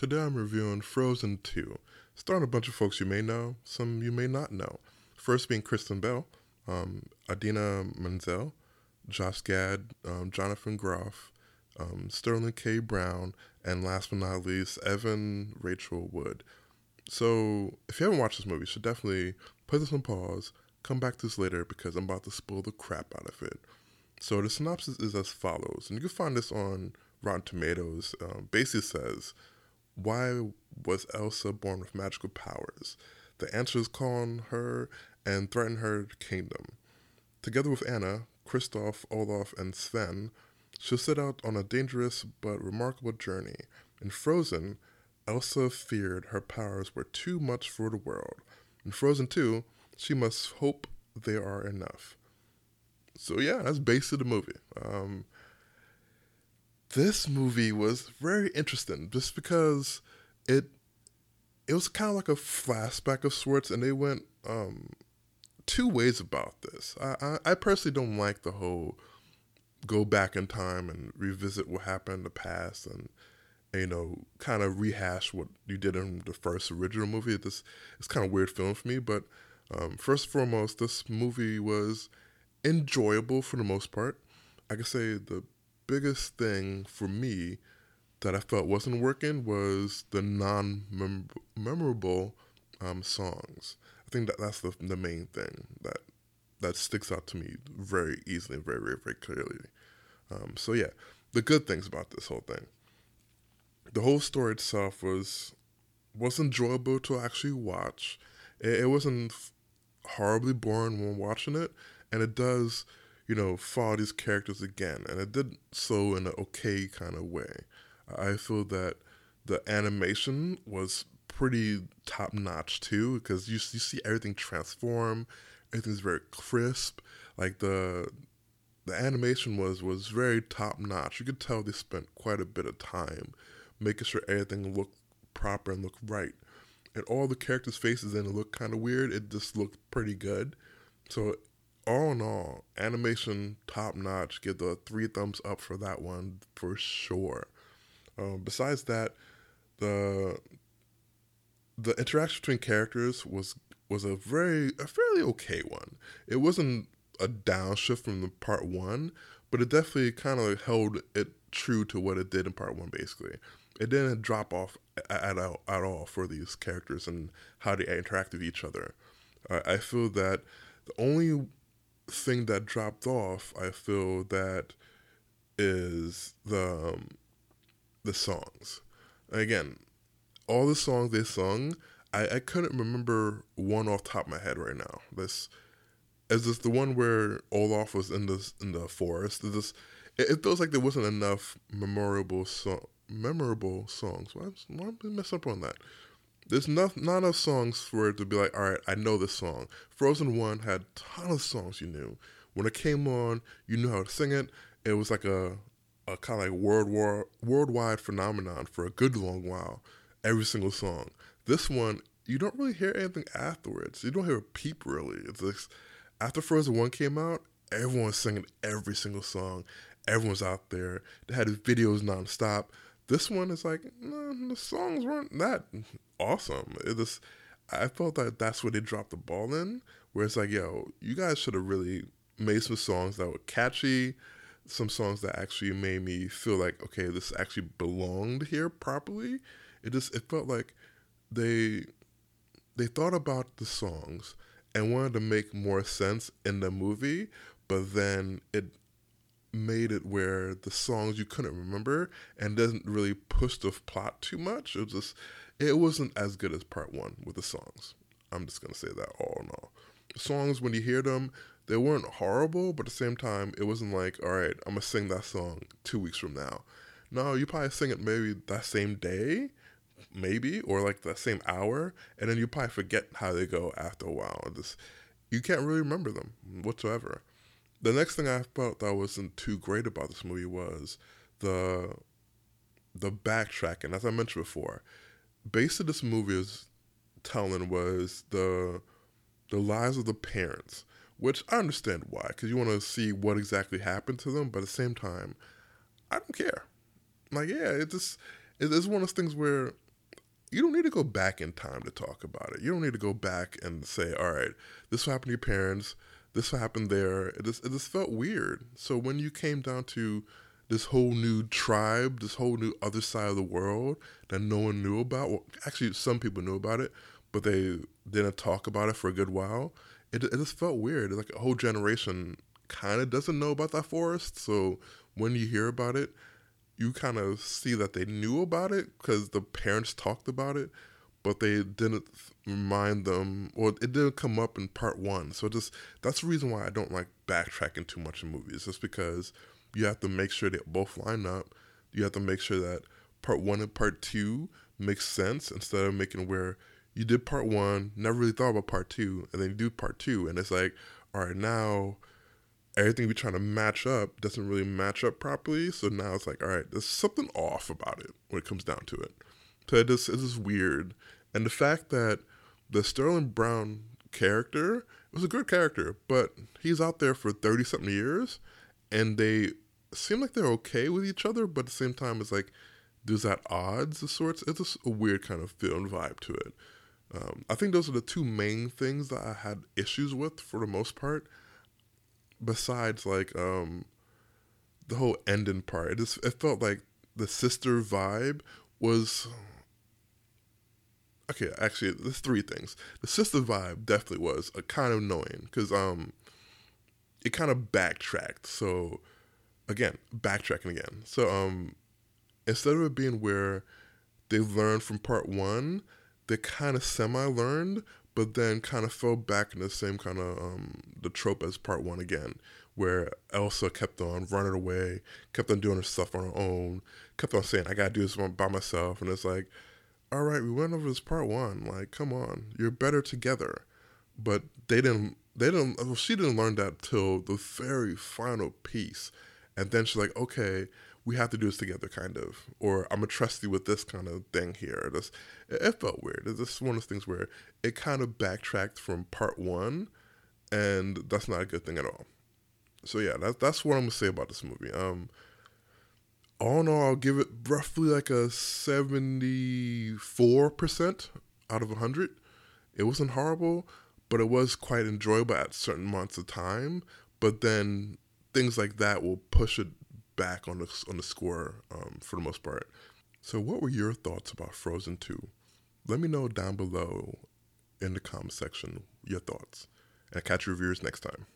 Today I'm reviewing Frozen 2, starring a bunch of folks you may know, some you may not know. First being Kristen Bell, Adina Menzel, Josh Gad, Jonathan Groff, Sterling K. Brown, and last but not least, Evan Rachel Wood. So, if you haven't watched this movie, you should definitely put this on pause, come back to this later because I'm about to spoil the crap out of it. So, the synopsis is as follows, and you can find this on Rotten Tomatoes. Basically says, why was Elsa born with magical powers? The answers call on her and threaten her kingdom. Together with Anna, Kristoff, Olaf, and Sven, she'll set out on a dangerous but remarkable journey. In Frozen, Elsa feared her powers were too much for the world. In Frozen 2, she must hope they are enough. So yeah, that's basically the movie. This movie was very interesting just because it it was kind of like a flashback of sorts, and they went two ways about this. I personally don't like the whole go back in time and revisit what happened in the past and kind of rehash what you did in the first original movie. It's kind of weird feeling for me, but first and foremost, this movie was enjoyable for the most part. I could say the biggest thing for me that I felt wasn't working was the non-memorable songs. I think that's the main thing that sticks out to me very easily and very, very, very clearly. So yeah, the good things about this whole thing. The whole story itself was enjoyable to actually watch. It wasn't horribly boring when watching it, and it does, follow these characters again, and it did so in an okay kind of way. I feel that the animation was pretty top notch too, because you see everything transform, everything's very crisp. Like the animation was very top notch. You could tell they spent quite a bit of time making sure everything looked proper and looked right. And all the characters' faces didn't look kind of weird. It just looked pretty good. So all in all, animation top notch. Give the 3 thumbs up for that one for sure. Besides that, the interaction between characters was a fairly okay one. It wasn't a downshift from the part one, but it definitely kind of held it true to what it did in part one. Basically, it didn't drop off at all for these characters and how they interact with each other. I feel that the only thing that dropped off, I feel that is the songs. Again, all the songs they sung, I couldn't remember one off the top of my head right now. This is this the one where Olaf was in the forest. It feels like there wasn't enough memorable songs. Why did I mess up on that? There's not enough songs for it to be like, all right, I know this song. Frozen 1 had a ton of songs you knew. When it came on, you knew how to sing it. It was like a kind of like worldwide phenomenon for a good long while. Every single song. This one, you don't really hear anything afterwards. You don't hear a peep really. It's like after Frozen 1 came out, everyone was singing every single song. Everyone's out there. They had videos nonstop. This one is like, the songs weren't that awesome. I felt that that's where they dropped the ball in, where it's like, yo, you guys should have really made some songs that were catchy, some songs that actually made me feel like, okay, this actually belonged here properly. It felt like they thought about the songs and wanted to make more sense in the movie, but then it made it where the songs you couldn't remember and doesn't really push the plot too much. It wasn't as good as part one with the songs. I'm just gonna say that all in all. The songs, when you hear them, they weren't horrible, but at the same time, it wasn't like, all right, I'm gonna sing that song 2 weeks from now. No, you probably sing it maybe that same day, maybe, or like that same hour, and then you probably forget how they go after a while. You can't really remember them whatsoever. The next thing I felt that wasn't too great about this movie was the backtracking. As I mentioned before, basically this movie is telling was the lives of the parents, which I understand why, because you want to see what exactly happened to them, but at the same time, I don't care. Like, yeah, it's one of those things where you don't need to go back in time to talk about it. You don't need to go back and say, all right, this happened to your parents, this happened there. It just felt weird. So when you came down to this whole new tribe, this whole new other side of the world that no one knew about, well, actually some people knew about it, but they didn't talk about it for a good while. It just felt weird. Like a whole generation kind of doesn't know about that forest. So when you hear about it, you kind of see that they knew about it because the parents talked about it, but they didn't remind them, or it didn't come up in part one. So just that's the reason why I don't like backtracking too much in movies, just because you have to make sure they both line up. You have to make sure that part one and part two makes sense instead of making where you did part one, never really thought about part two, and then you do part two, and it's like, all right, now everything we're trying to match up doesn't really match up properly. So now it's like, all right, there's something off about it when it comes down to it. So it's just weird. And the fact that the Sterling Brown character was a good character, but he's out there for 30 something years and they seem like they're okay with each other, but at the same time, it's like there's at odds of sorts. It's just a weird kind of feel and vibe to it. I think those are the two main things that I had issues with for the most part. Besides, like, the whole ending part, it felt like the sister vibe was okay. Actually, there's three things. The sister vibe definitely was a kind of annoying because it kind of backtracked. So again, backtracking again. So instead of it being where they learned from part one, they kind of semi-learned, but then kind of fell back in the same kind of the trope as part one again, where Elsa kept on running away, kept on doing her stuff on her own, kept on saying, I gotta do this by myself. And it's like, all right, we went over this part one. Like, come on, you're better together. But well, she didn't learn that till the very final piece. And then she's like, okay, we have to do this together, kind of. Or I'm going to trust you with this kind of thing here. It felt weird. It's just one of those things where it kind of backtracked from part one, and that's not a good thing at all. So yeah, that's what I'm going to say about this movie. All in all, I'll give it roughly like a 74% out of 100. It wasn't horrible, but it was quite enjoyable at certain months of time. But then things like that will push it back on the score for the most part. So what were your thoughts about Frozen 2? Let me know down below in the comment section your thoughts. And I'll catch you reviewers next time.